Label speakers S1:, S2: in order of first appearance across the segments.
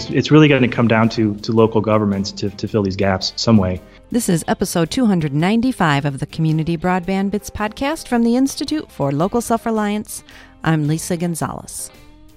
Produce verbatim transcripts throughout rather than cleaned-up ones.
S1: it's it's really going to come down to to local governments to, to fill these gaps some way.
S2: This is episode two hundred ninety-five of the Community Broadband Bits podcast from the Institute for Local Self-Reliance. I'm Lisa Gonzalez.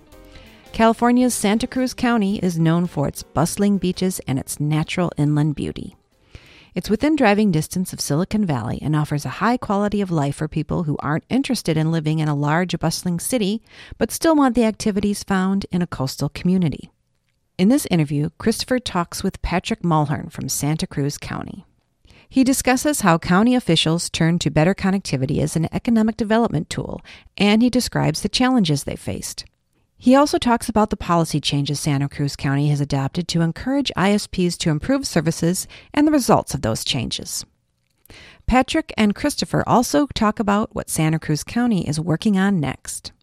S2: California's Santa Cruz County is known for its bustling beaches and its natural inland beauty. It's within driving distance of Silicon Valley and offers a high quality of life for people who aren't interested in living in a large, bustling city, but still want the activities found in a coastal community. In this interview, Christopher talks with Patrick Mulhern from Santa Cruz County. He discusses how county officials turn to better connectivity as an economic development tool, and he describes the challenges they faced. He also talks about the policy changes Santa Cruz County has adopted to encourage I S Ps to improve services and the results of those changes. Patrick and Christopher also talk about what Santa Cruz County is working on next.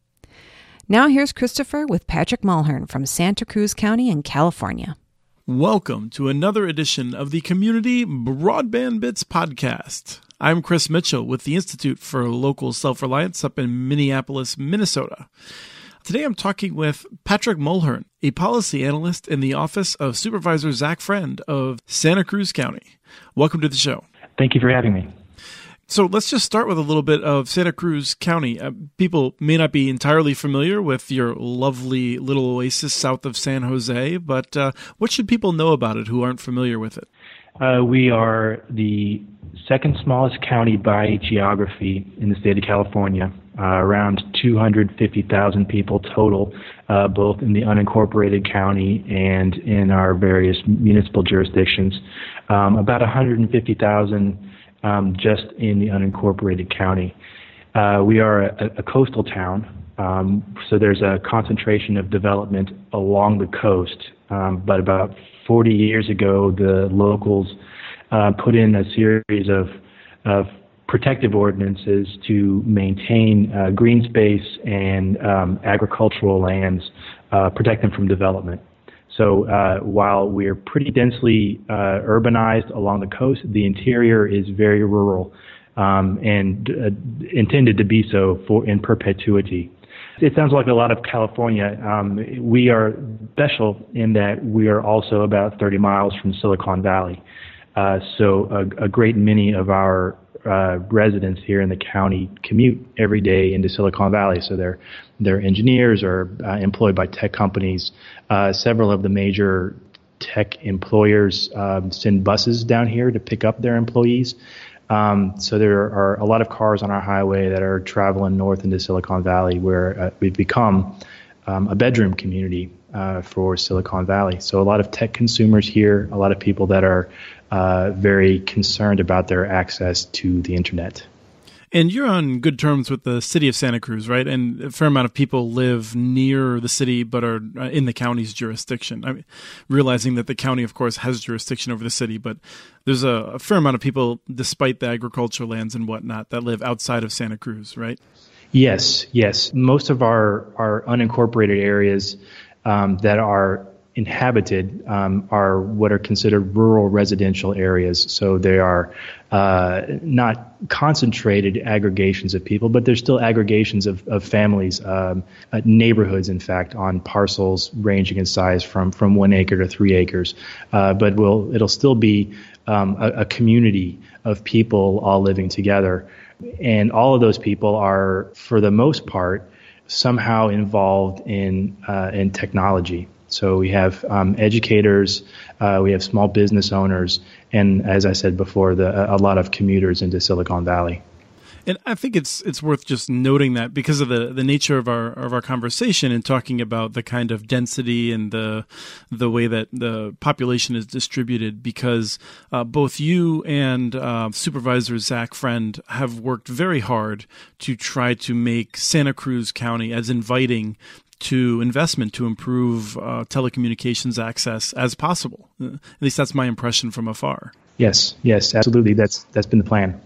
S2: Now here's Christopher with Patrick Mulhern from Santa Cruz County in California.
S3: Welcome to another edition of the Community Broadband Bits podcast. I'm Chris Mitchell with the Institute for Local Self-Reliance up in Minneapolis, Minnesota. Today I'm talking with Patrick Mulhern, a policy analyst in the Office of Supervisor Zach Friend of Santa Cruz County. Welcome to the show.
S1: Thank you for having me.
S3: So let's just start with a little bit of Santa Cruz County. Uh, people may not be entirely familiar with your lovely little oasis south of San Jose, but uh, what should people know about it who aren't familiar with it?
S1: Uh, we are the second smallest county by geography in the state of California, uh, around two hundred fifty thousand people total, uh, both in the unincorporated county and in our various municipal jurisdictions, um, about one hundred fifty thousand um, just in the unincorporated county. Uh, we are a, a coastal town, um, so there's a concentration of development along the coast, um, but about forty years ago, the locals uh, put in a series of, of protective ordinances to maintain uh, green space and um, agricultural lands, uh, protect them from development. So uh, while we're pretty densely uh, urbanized along the coast, the interior is very rural um, and uh, intended to be so for in perpetuity. It sounds like a lot of California. Um, we are special in that we are also about thirty miles from Silicon Valley. Uh, so a, a great many of our uh, residents here in the county commute every day into Silicon Valley. So they're, they're engineers or uh, employed by tech companies. Uh, several of the major tech employers um, send buses down here to pick up their employees. Um, so there are a lot of cars on our highway that are traveling north into Silicon Valley, where uh, we've become um, a bedroom community uh, for Silicon Valley. So a lot of tech consumers here, a lot of people that are uh, very concerned about their access to the internet.
S3: And you're on good terms with the city of Santa Cruz, right? And a fair amount of people live near the city but are in the county's jurisdiction. I mean, realizing that the county, of course, has jurisdiction over the city, but there's a, a fair amount of people, despite the agricultural lands and whatnot, that live outside of Santa Cruz, right?
S1: Yes, yes. Most of our, our unincorporated areas um, that are inhabited um, are what are considered rural residential areas. So they are uh, not concentrated aggregations of people, but there's still aggregations of, of families, um, uh, neighborhoods, in fact, on parcels ranging in size from, from one acre to three acres. Uh, but we'll, it'll still be um, a, a community of people all living together. And all of those people are, for the most part, somehow involved in uh, in technology. So we have um, educators, uh, we have small business owners, and as I said before, the, a lot of commuters into Silicon Valley.
S3: And I think it's it's worth just noting that because of the, the nature of our of our conversation and talking about the kind of density and the the way that the population is distributed, because uh, both you and uh, Supervisor Zach Friend have worked very hard to try to make Santa Cruz County as inviting to investment to improve uh, telecommunications access as possible. Uh, at least that's my impression from afar.
S1: Yes, yes, absolutely. That's that's been the plan.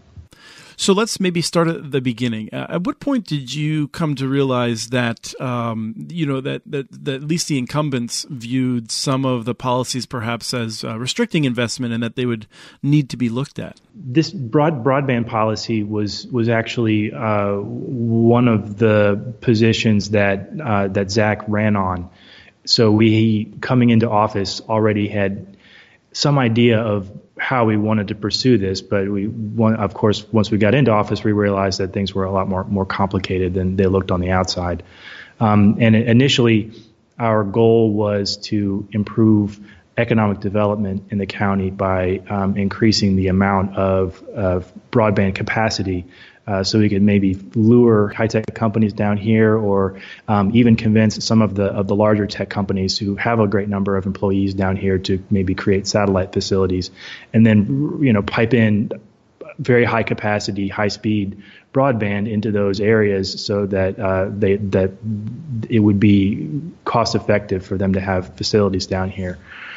S3: So let's maybe start at the beginning. Uh, at what point did you come to realize that, um, you know, that, that, that at least the incumbents viewed some of the policies perhaps as uh, restricting investment and that they would need to be looked at?
S1: This broad broadband policy was was actually uh, one of the positions that uh, that Zach ran on so we, coming into office, already had some idea of how we wanted to pursue this, but we, one, of course, once we got into office, we realized that things were a lot more more complicated than they looked on the outside. Um, and initially, our goal was to improve economic development in the county by um, increasing the amount of, of broadband capacity, uh, so we could maybe lure high-tech companies down here, or um, even convince some of the of the larger tech companies who have a great number of employees down here to maybe create satellite facilities, and then you know pipe in very high capacity, high speed broadband into those areas, so that uh, they that it would be cost effective for them to have facilities down here.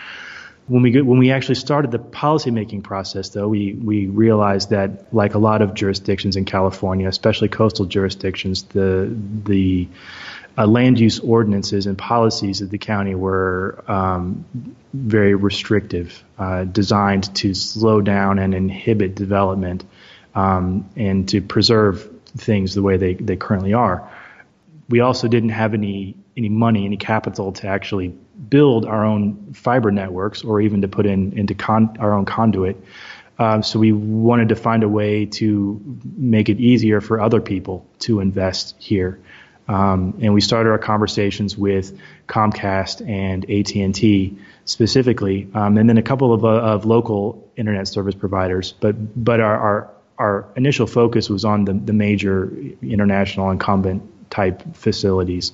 S1: When we get, when we actually started the policymaking process, though, we, we realized that, like a lot of jurisdictions in California, especially coastal jurisdictions, the the uh, land use ordinances and policies of the county were um, very restrictive, uh, designed to slow down and inhibit development, um, and to preserve things the way they, they currently are. We also didn't have any any money, any capital to actually build our own fiber networks, or even to put in into con- our own conduit. Um, so we wanted to find a way to make it easier for other people to invest here. Um, and we started our conversations with Comcast and A T and T specifically, um, and then a couple of, uh, of local internet service providers. But but our our, our initial focus was on the, the major international incumbent type facilities.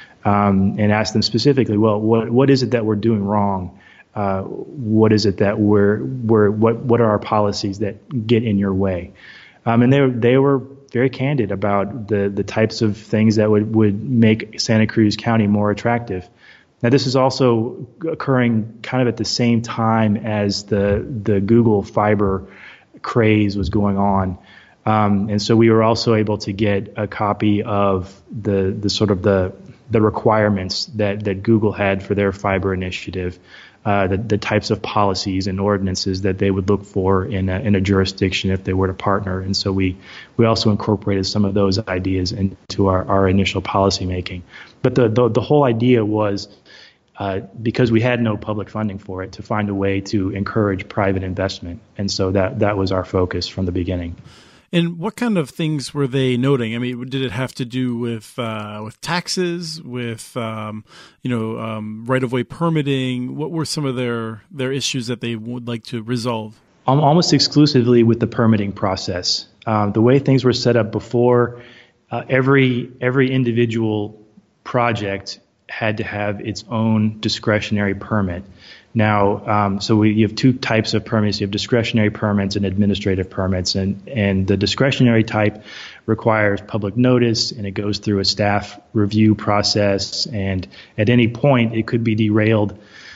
S1: Um, and ask them specifically, well, what what is it that we're doing wrong? Uh, what is it that we're we're what what are our policies that get in your way? Um, and they they were very candid about the the types of things that would, would make Santa Cruz County more attractive. Now, this is also occurring kind of at the same time as the the Google fiber craze was going on. Um, and so we were also able to get a copy of the the sort of the the requirements that, that Google had for their fiber initiative, uh, the, the types of policies and ordinances that they would look for in a, in a jurisdiction if they were to partner. And so we, we also incorporated some of those ideas into our, our initial policy making. But the, the, the whole idea was, uh, because we had no public funding for it, to find a way to encourage private investment. And so that, that was our focus from the beginning.
S3: And what kind of things were they noting? I mean, did it have to do with uh, with taxes, with um, you know um, right-of-way permitting? What were some of their their issues that they would like to resolve?
S1: Almost exclusively with the permitting process. Uh, the way things were set up before, uh, every every individual project had to have its own discretionary permit. Now, um, so we, you have two types of permits. You have discretionary permits and administrative permits, and, and the discretionary type requires public notice, and it goes through a staff review process, and at any point it could be derailed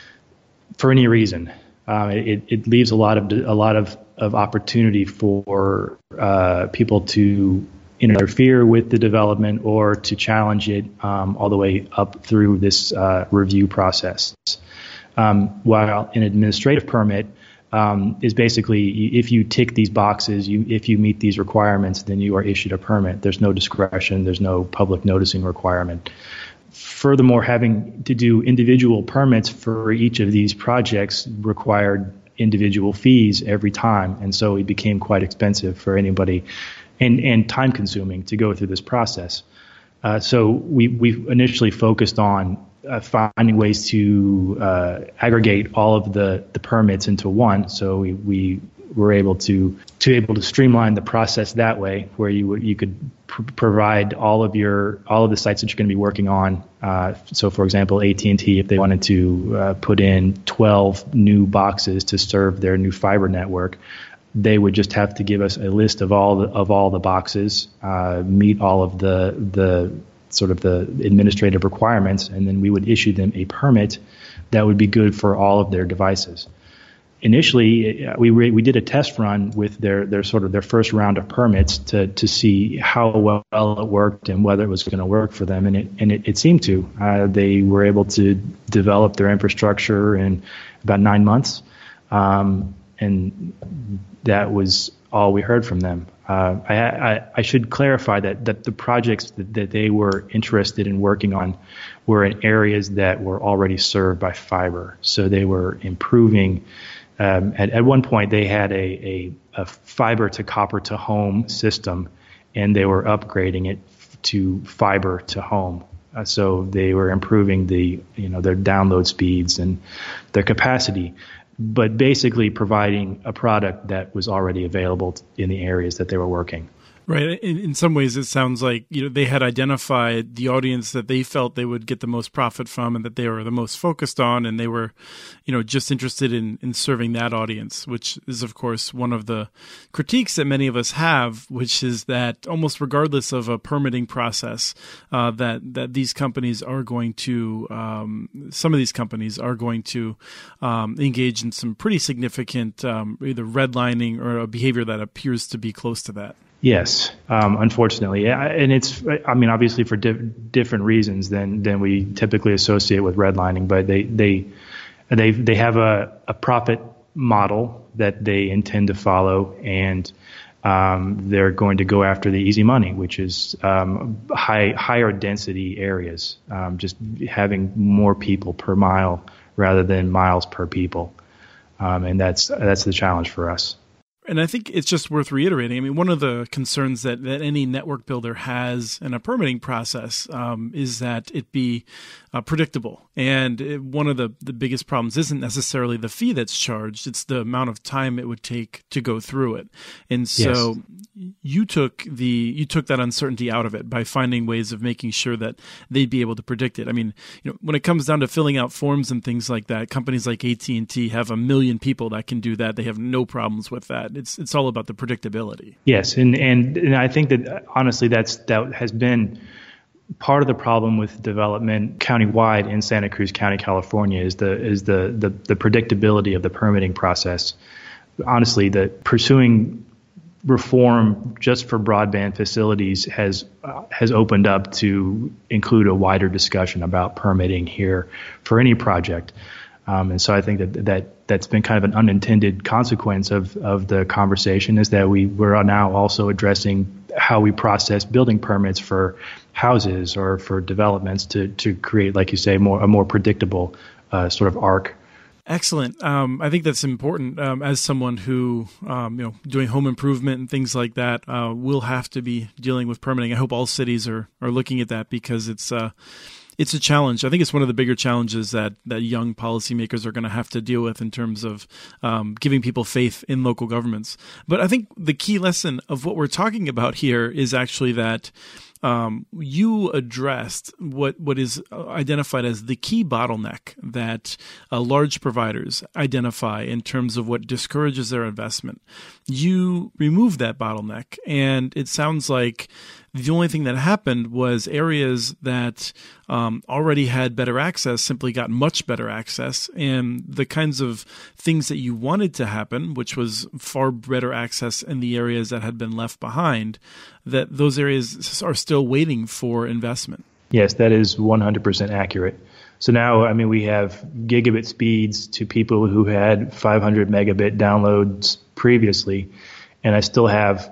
S1: for any reason. Uh, it, it leaves a lot of a lot of, of opportunity for uh, people to interfere with the development or to challenge it um, all the way up through this uh, review process. Um, while an administrative permit um, is basically, if you tick these boxes, you if you meet these requirements, then you are issued a permit. There's no discretion. There's no public noticing requirement. Furthermore, having to do individual permits for each of these projects required individual fees every time, and so it became quite expensive for anybody and, and time consuming to go through this process. Uh, so we, we initially focused on Uh, finding ways to uh, aggregate all of the, the permits into one, so we, we were able to to able to streamline the process that way, where you would you could pr- provide all of your all of the sites that you're going to be working on. Uh, so, for example, A T and T, if they wanted to uh, put in twelve new boxes to serve their new fiber network, they would just have to give us a list of all the, of all the boxes, uh, meet all of the the sort of the administrative requirements, and then we would issue them a permit that would be good for all of their devices. Initially, we re- we did a test run with their their sort of their first round of permits to to see how well it worked and whether it was going to work for them, and it and it, it seemed to. Uh, they were able to develop their infrastructure in about nine months, um, and that was all we heard from them. Uh, I, I, I should clarify that, that the projects that, that they were interested in working on were in areas that were already served by fiber. So they were improving. Um, at, at one point, they had a, a, a fiber to copper to home system, and they were upgrading it to fiber to home. Uh, so they were improving the, you know, their download speeds and their capacity, but basically providing a product that was already available in the areas that they were working.
S3: Right. In, in some ways, it sounds like, you know, they had identified the audience that they felt they would get the most profit from and that they were the most focused on. And they were, you know, just interested in, in serving that audience, which is, of course, one of the critiques that many of us have, which is that almost regardless of a permitting process, uh, that, that these companies are going to, um, some of these companies are going to um, engage in some pretty significant um, either redlining or a behavior that appears to be close to that.
S1: Yes, um, unfortunately, and it's, I mean, obviously for di- different reasons than, than we typically associate with redlining, but they they they they have a, a profit model that they intend to follow, and um, they're going to go after the easy money, which is um, high higher density areas, um, just having more people per mile rather than miles per people, um, and that's that's the challenge for us.
S3: And I think it's just worth reiterating. I mean, one of the concerns that, that any network builder has in a permitting process um, is that it be uh, predictable. And it, one of the, the biggest problems isn't necessarily the fee that's charged. It's the amount of time it would take to go through it. And so yes. you took the you took that uncertainty out of it by finding ways of making sure that they'd be able to predict it. I mean, you know, when it comes down to filling out forms and things like that, companies like A T and T have a million people that can do that. They have no problems with that. It's it's all about the predictability.
S1: Yes, and, and and I think that honestly that's that has been part of the problem with development countywide in Santa Cruz County, California, is the is the the, the predictability of the permitting process. Honestly, the pursuing reform just for broadband facilities has uh, has opened up to include a wider discussion about permitting here for any project. Um, and so I think that that that's been kind of an unintended consequence of, of the conversation, is that we we're now also addressing how we process building permits for houses or for developments to to create, like you say, more a more predictable uh, sort of arc.
S3: Excellent. Um, I think that's important. Um, as someone who, um, you know, doing home improvement and things like that, uh, will have to be dealing with permitting. I hope all cities are are looking at that, because it's uh, it's a challenge. I think it's one of the bigger challenges that that young policymakers are going to have to deal with in terms of um, giving people faith in local governments. But I think the key lesson of what we're talking about here is actually that Um, you addressed what, what is identified as the key bottleneck that uh, large providers identify in terms of what discourages their investment. You removed that bottleneck, and it sounds like the only thing that happened was areas that um, already had better access simply got much better access, and the kinds of things that you wanted to happen, which was far better access in the areas that had been left behind, that those areas are still waiting for investment.
S1: Yes, that is one hundred percent accurate. So now, I mean, we have gigabit speeds to people who had five hundred megabit downloads previously, and I still have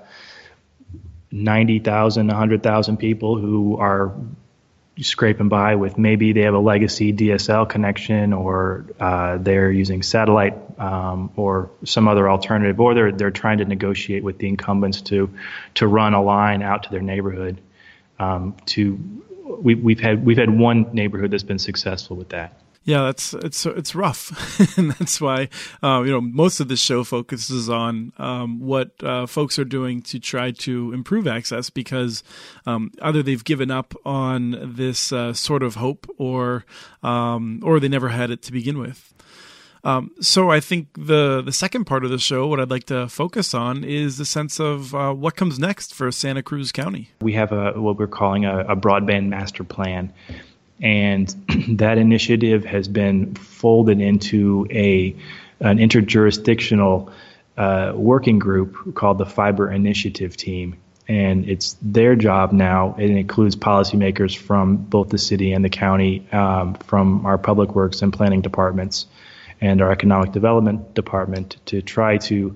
S1: ninety thousand, one hundred thousand people who are scraping by with maybe they have a legacy D S L connection, or uh, they're using satellite um, or some other alternative, or they're they're trying to negotiate with the incumbents to to run a line out to their neighborhood. Um, to we, we've had we've had one neighborhood that's been successful with that.
S3: Yeah, that's it's it's rough, and that's why uh, you know most of this show focuses on um, what uh, folks are doing to try to improve access, because um, either they've given up on this uh, sort of hope, or um, or they never had it to begin with. Um, so I think the the second part of the show, what I'd like to focus on, is the sense of uh, what comes next for Santa Cruz County.
S1: We have a what we're calling a, a broadband master plan. And that initiative has been folded into a an interjurisdictional uh, working group called the Fiber Initiative Team. And it's their job now. It includes policymakers from both the city and the county, um, from our public works and planning departments and our economic development department, to try to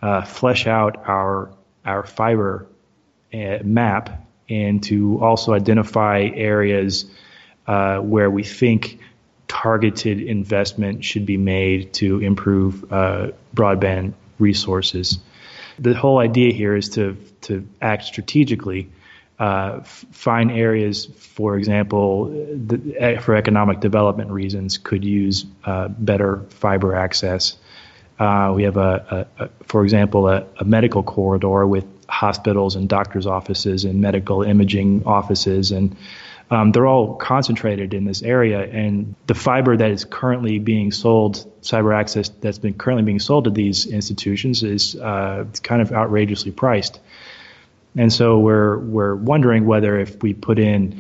S1: uh, flesh out our our fiber uh, map and to also identify areas uh, where we think targeted investment should be made to improve uh, broadband resources. The whole idea here is to to act strategically, uh, f- find areas, for example, the, for economic development reasons, could use uh, better fiber access. Uh, we have a, a, a for example, a, a medical corridor with hospitals and doctors' offices and medical imaging offices, and um, they're all concentrated in this area. And the fiber that is currently being sold, cyber access that's been currently being sold to these institutions, is uh, kind of outrageously priced. And so we're we're wondering whether if we put in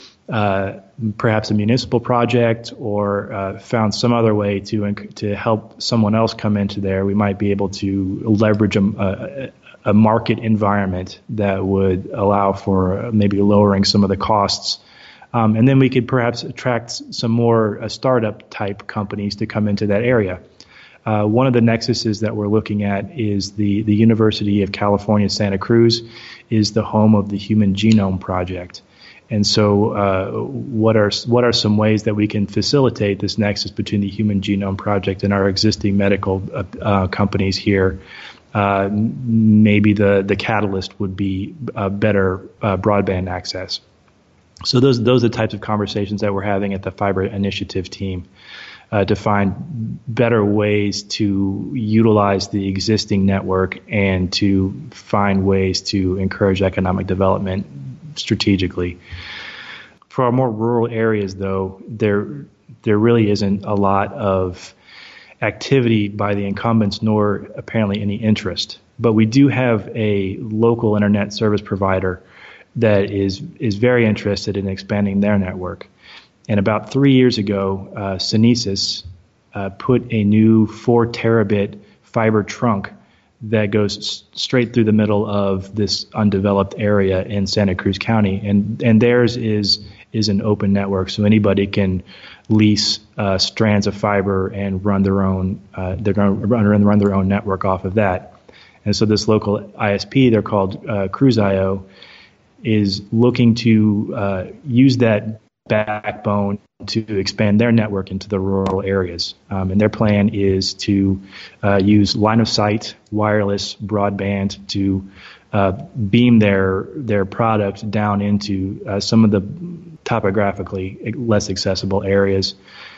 S1: uh, perhaps a municipal project or uh, found some other way to to help someone else come into there, we might be able to leverage a, a, a market environment that would allow for maybe lowering some of the costs. Um, and then we could perhaps attract some more uh, startup type companies to come into that area. Uh, one of the nexuses that we're looking at is the, the University of California, Santa Cruz is the home of the Human Genome Project. And so uh, what are what are some ways that we can facilitate this nexus between the Human Genome Project and our existing medical uh, uh, companies here? Uh, maybe the, the catalyst would be uh, better uh, broadband access. So those those are the types of conversations that we're having at the Fiber Initiative team uh, to find better ways to utilize the existing network and to find ways to encourage economic development strategically. For our more rural areas, though, there there really isn't a lot of activity by the incumbents, nor apparently any interest. But we do have a local internet service provider that is is very interested in expanding their network. And about three years ago, uh, Synesis uh, put a new four terabit fiber trunk that goes s- straight through the middle of this undeveloped area in Santa Cruz County, and and theirs is is an open network, so anybody can lease uh, strands of fiber and run their own. Uh, they're going to run run their own network off of that. And so this local I S P, they're called uh, Cruz.io, is looking to uh, use that backbone to expand their network into the rural areas. Um, and their plan is to uh, use line of sight wireless broadband to uh, beam their their product down into uh, some of the topographically less accessible areas,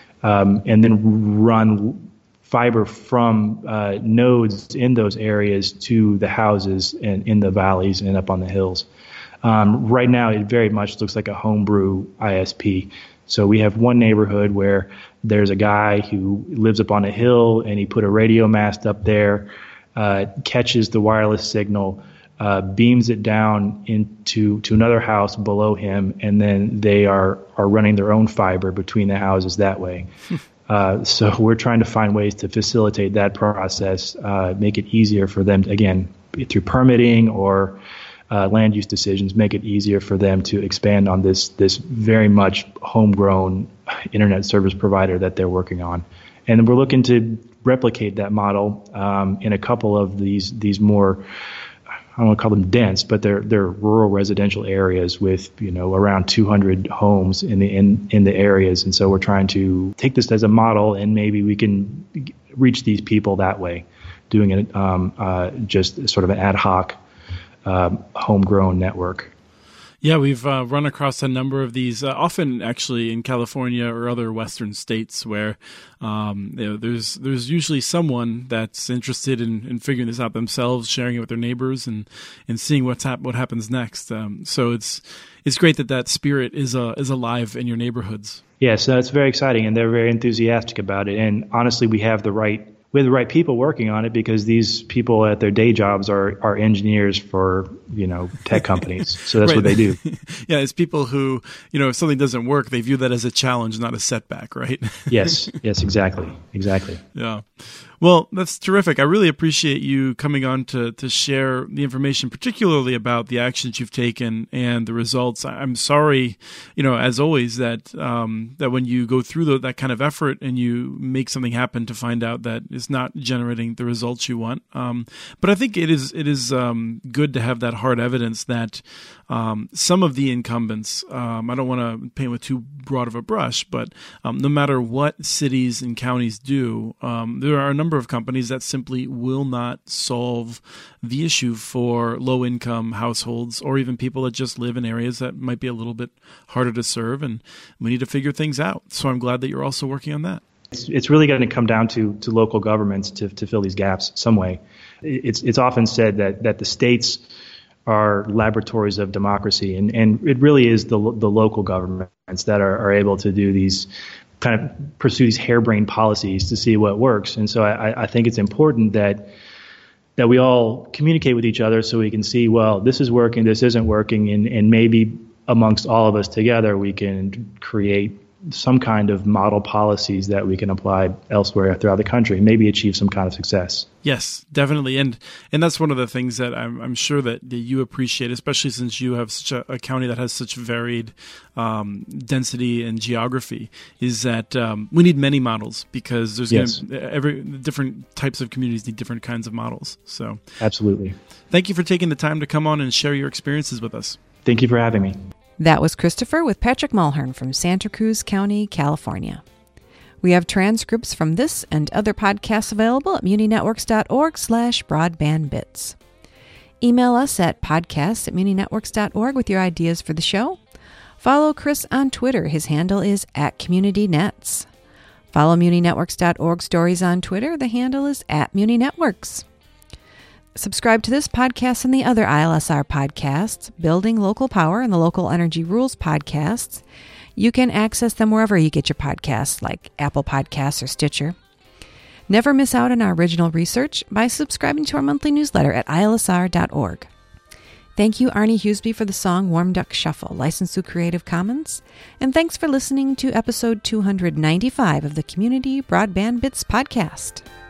S1: um, and then run fiber from uh, nodes in those areas to the houses and in the valleys and up on the hills. Um, right now, it very much looks like a homebrew I S P. So we have one neighborhood where there's a guy who lives up on a hill and he put a radio mast up there, uh, catches the wireless signal, uh, beams it down into to another house below him, and then they are, are running their own fiber between the houses that way. uh, so we're trying to find ways to facilitate that process, uh, make it easier for them, again, through permitting or Uh, land use decisions, make it easier for them to expand on this this very much homegrown internet service provider that they're working on. And we're looking to replicate that model um, in a couple of these these more, I don't want to call them dense, but they're they're rural residential areas with, you know, around two hundred homes in the in, in the areas. And so we're trying to take this as a model, and maybe we can reach these people that way, doing it um, uh, just sort of an ad hoc Um, homegrown network.
S3: Yeah, we've uh, run across a number of these, uh, often actually in California or other Western states, where um, you know, there's there's usually someone that's interested in, in figuring this out themselves, sharing it with their neighbors, and, and seeing what's hap- what happens next. Um, so it's it's great that that spirit is uh, is alive in your neighborhoods.
S1: Yeah, so it's very exciting, and they're very enthusiastic about it. And honestly, we have the right we have the right people working on it, because these people at their day jobs are, are engineers for, you know, tech companies. So that's
S3: right.
S1: what they do.
S3: Yeah, it's people who, you know, if something doesn't work, they view that as a challenge, not a setback, right?
S1: Yes, yes, exactly, exactly.
S3: Yeah. Well, that's terrific. I really appreciate you coming on to, to share the information, particularly about the actions you've taken and the results. I'm sorry, you know, as always, that um, that when you go through the, that kind of effort and you make something happen, to find out that it's not generating the results you want. Um, but I think it is it is um, good to have that hard evidence that um, some of the incumbents, um, I don't want to paint with too broad of a brush, but um, no matter what cities and counties do, um, there are a number of companies that simply will not solve the issue for low-income households or even people that just live in areas that might be a little bit harder to serve, and we need to figure things out. So I'm glad that you're also working on that.
S1: It's, it's really going to come down to, to local governments to, to fill these gaps some way. It's, it's often said that, that the states are laboratories of democracy, and, and it really is the, the local governments that are, are able to do these kind of pursue these harebrained policies to see what works. And so I, I think it's important that that we all communicate with each other so we can see, well, this is working, this isn't working, and, and maybe amongst all of us together we can create some kind of model policies that we can apply elsewhere throughout the country and maybe achieve some kind of success.
S3: Yes, definitely. And and that's one of the things that I'm, I'm sure that, that you appreciate, especially since you have such a, a county that has such varied um, density and geography, is that um, we need many models, because there's yes. gonna, every different types of communities need different kinds of models. So
S1: absolutely.
S3: Thank you for taking the time to come on and share your experiences with us.
S1: Thank you for having me.
S2: That was Christopher with Patrick Mulhern from Santa Cruz County, California. We have transcripts from this and other podcasts available at muninetworks.org slash broadbandbits. Email us at podcasts at muninetworks.org with your ideas for the show. Follow Chris on Twitter. His handle is at CommunityNets. Follow muninetworks dot org stories on Twitter. The handle is at muninetworks. Subscribe to this podcast and the other I L S R podcasts, Building Local Power and the Local Energy Rules podcasts. You can access them wherever you get your podcasts, like Apple Podcasts or Stitcher. Never miss out on our original research by subscribing to our monthly newsletter at I L S R dot org. Thank you, Arnie Huseby, for the song Warm Duck Shuffle, licensed through Creative Commons. And thanks for listening to episode two hundred ninety-five of the Community Broadband Bits podcast.